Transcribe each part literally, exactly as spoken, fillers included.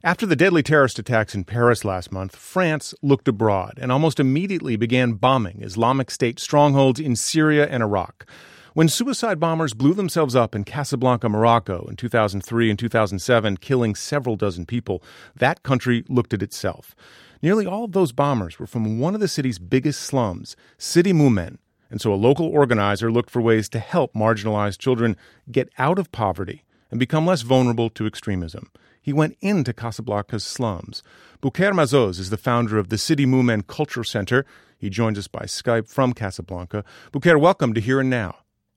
After the deadly terrorist attacks in Paris last month, France looked abroad and almost immediately began bombing Islamic State strongholds in Syria and Iraq. When suicide bombers blew themselves up in Casablanca, Morocco in two thousand three and two thousand seven, killing several dozen people, that country looked at itself. Nearly all of those bombers were from one of the city's biggest slums, Sidi Moumen, and so a local organizer looked for ways to help marginalized children get out of poverty and become less vulnerable to extremism. He went into Casablanca's slums. Bouker Mazouz is the founder of the Sidi Moumen Culture Center. He joins us by Skype from Casablanca. Bouker, welcome to Here and Now.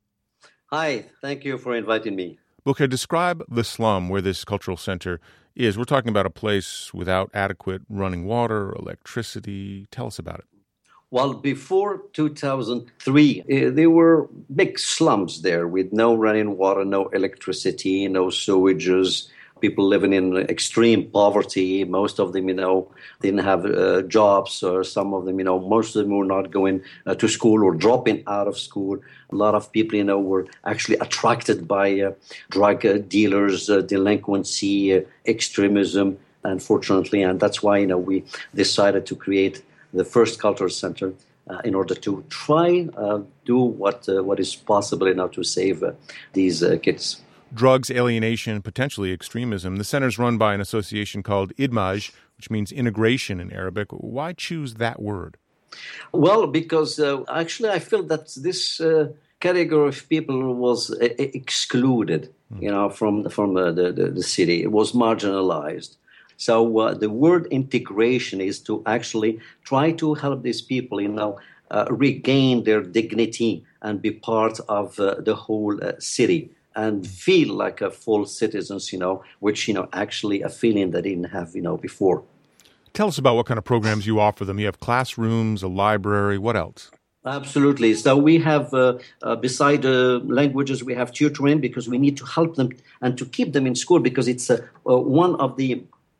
Hi, thank you for inviting me. Bouker, describe the slum where this cultural center is. We're talking about a place without adequate running water, electricity. Tell us about it. Well, before two thousand three, uh, there were big slums there with no running water, no electricity, no sewages. People living in extreme poverty. Most of them, you know, didn't have uh, jobs, or some of them, you know, most of them were not going uh, to school or dropping out of school. A lot of people, you know, were actually attracted by uh, drug uh, dealers, uh, delinquency, uh, extremism, unfortunately. And that's why, you know, we decided to create the first cultural center uh, in order to try uh, do what uh, what is possible, you know, to save uh, these uh, kids. Drugs, alienation, potentially extremism. The center's run by an association called IDMAJ, which means integration in Arabic. Why choose that word? Well, because uh, actually I feel that this uh, category of people was uh, excluded, mm. you know, from from uh, the, the the city. It was marginalized. So uh, the word integration is to actually try to help these people, you know, uh, regain their dignity and be part of uh, the whole uh, city. And feel like a full citizens, you know, which, you know, actually a feeling they didn't have, you know, before. Tell us about what kind of programs you offer them. You have classrooms, a library, what else? Absolutely. So we have, uh, uh, beside uh, languages, we have tutoring because we need to help them and to keep them in school because it's uh, uh, one of the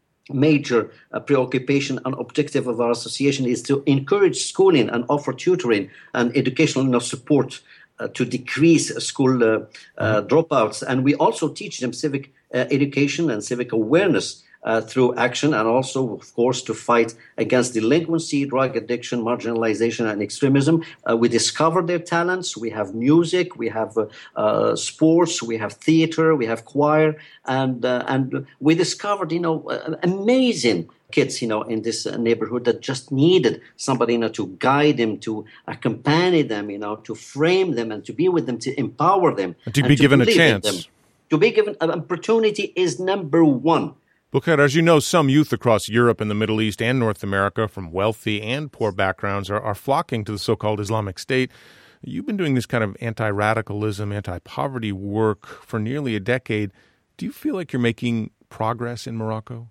major uh, preoccupation and objective of our association is to encourage schooling and offer tutoring and educational, you know, support Uh, to decrease school uh, uh, dropouts. And we also teach them civic uh, education and civic awareness uh, through action, and also, of course, to fight against delinquency, drug addiction, marginalization, and extremism. Uh, we discover their talents. We have music, we have uh, uh, sports, we have theater, we have choir, and uh, and we discovered, you know, uh, amazing kids, you know, in this uh, neighborhood that just needed somebody, you know, to guide them, to accompany them, you know, to frame them and to be with them, to empower them. And to and be to given a chance. To be given an opportunity is number one. Bouker, as you know, some youth across Europe and the Middle East and North America from wealthy and poor backgrounds are, are flocking to the so-called Islamic State. You've been doing this kind of anti-radicalism, anti-poverty work for nearly a decade. Do you feel like you're making progress in Morocco?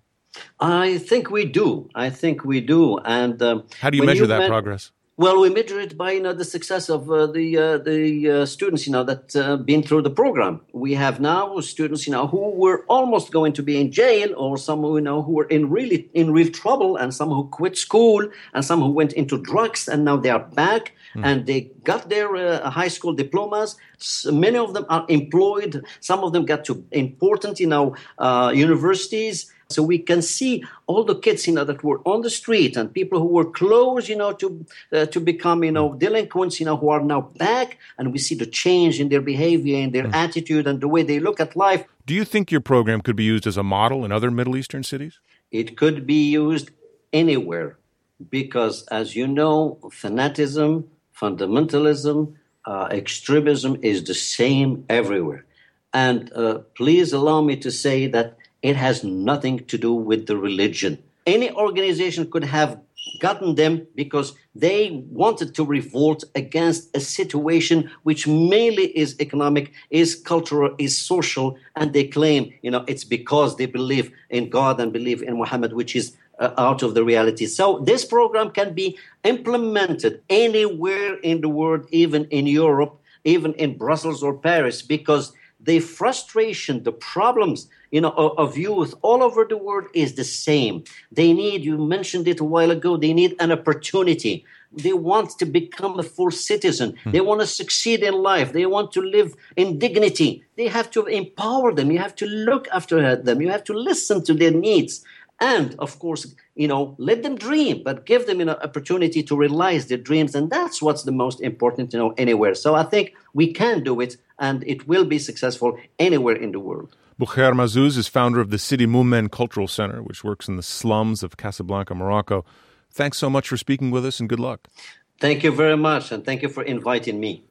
I think we do. I think we do. And um, how do you measure you that met- progress? Well, we measure it by, you know, the success of uh, the uh, the uh, students, you know, that uh, been through the program. We have now students, you know, who were almost going to be in jail, or some, you know, who were in really in real trouble, and some who quit school, and some who went into drugs, and now they are back, mm. and they got their uh, high school diplomas. So many of them are employed. Some of them got to important, you know, uh, universities. So we can see all the kids, you know, that were on the street and people who were close, you know, to uh, to become, you know, delinquents, you know, who are now back, and we see the change in their behavior and their mm. attitude and the way they look at life. Do you think your program could be used as a model in other Middle Eastern cities? It could be used anywhere because, as you know, fanatism, fundamentalism, uh, extremism is the same everywhere. And uh, please allow me to say that it has nothing to do with the religion. Any organization could have gotten them because they wanted to revolt against a situation which mainly is economic, is cultural, is social, and they claim, you know, it's because they believe in God and believe in Muhammad, which is uh, out of the reality. So this program can be implemented anywhere in the world, even in Europe, even in Brussels or Paris, because the frustration, the problems, you know, of, of youth all over the world is the same. They need, you mentioned it a while ago, they need an opportunity. They want to become a full citizen. Hmm. They want to succeed in life. They want to live in dignity. They have to empower them. You have to look after them. You have to listen to their needs. And, of course, you know, let them dream, but give them an opportunity to realize their dreams. And that's what's the most important, you know, anywhere. So I think we can do it, and it will be successful anywhere in the world. Boucher Mazzouz is founder of the Sidi Moumen Cultural Center, which works in the slums of Casablanca, Morocco. Thanks so much for speaking with us, and good luck. Thank you very much, and thank you for inviting me.